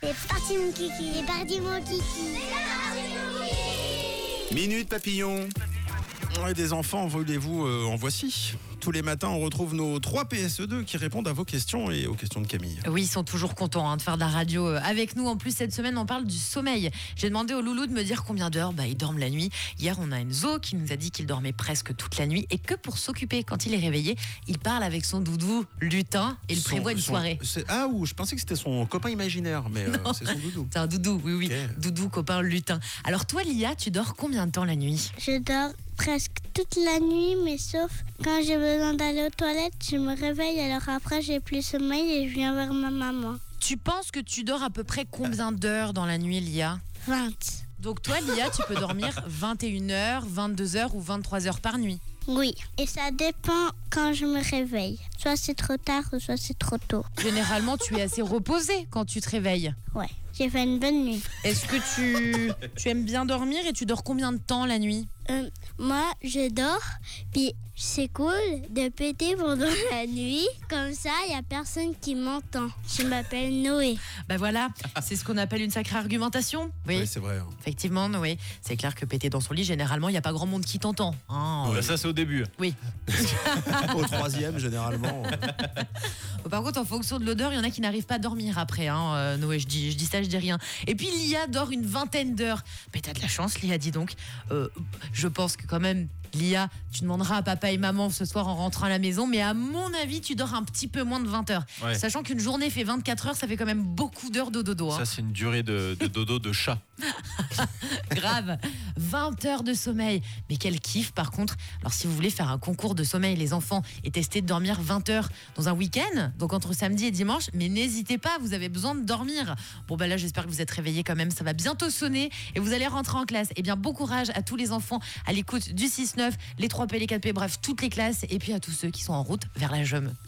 C'est parti mon kiki, c'est parti mon kiki. Minute Papillon. Ouais, des enfants, voulez-vous en voici. Tous les matins, on retrouve nos 3 PSE2 qui répondent à vos questions et aux questions de Camille. Oui, ils sont toujours contents de faire de la radio avec nous. En plus, cette semaine, on parle du sommeil. J'ai demandé au loulou de me dire combien d'heures ils dorment la nuit. Hier, on a Enzo qui nous a dit qu'il dormait presque toute la nuit et que pour s'occuper, quand il est réveillé, il parle avec son doudou lutin et il prévoit une soirée. Je pensais que c'était son copain imaginaire, mais c'est son doudou. C'est un doudou, oui. Okay. Doudou, copain lutin. Alors toi, Lia, tu dors combien de temps la nuit ? Je dors presque toute la nuit, mais sauf quand j'ai besoin d'aller aux toilettes, je me réveille, alors après j'ai plus sommeil et je viens vers ma maman. Tu penses que tu dors à peu près combien d'heures dans la nuit, Lia ? 20. Donc toi, Lia, tu peux dormir 21h, 22h ou 23h par nuit. Oui, et ça dépend quand je me réveille. Soit c'est trop tard ou soit c'est trop tôt. Généralement, tu es assez reposée quand tu te réveilles. Ouais, j'ai fait une bonne nuit. Est-ce que tu aimes bien dormir et tu dors combien de temps la nuit ? Moi, je dors, puis c'est cool de péter pendant la nuit. Comme ça, il n'y a personne qui m'entend. Je m'appelle Noé. Voilà, c'est ce qu'on appelle une sacrée argumentation. Oui, c'est vrai. Effectivement, Noé. C'est clair que péter dans son lit, généralement, il n'y a pas grand monde qui t'entend. Ça, c'est au début. Oui. Au 3e, généralement. Par contre, en fonction de l'odeur, il y en a qui n'arrivent pas à dormir après. Noé, je dis ça, je dis rien. Et puis, Lia dort une vingtaine d'heures. Mais t'as de la chance, Lia, dis donc. Je pense que quand même, Lia, tu demanderas à papa et maman ce soir en rentrant à la maison, mais à mon avis, tu dors un petit peu moins de 20 heures. Ouais. Sachant qu'une journée fait 24 heures, ça fait quand même beaucoup d'heures de dodo. Ça, c'est une durée de dodo de chat. Grave, 20 heures de sommeil. Mais quel kiff par contre. Alors si vous voulez faire un concours de sommeil, les enfants, et tester de dormir 20 heures dans un week-end, donc entre samedi et dimanche, mais n'hésitez pas, vous avez besoin de dormir. Bon là, j'espère que vous êtes réveillés quand même, ça va bientôt sonner et vous allez rentrer en classe. Eh bien, bon courage à tous les enfants à l'écoute du 6-9, les 3P, les 4P, bref, toutes les classes, et puis à tous ceux qui sont en route vers la Jeum.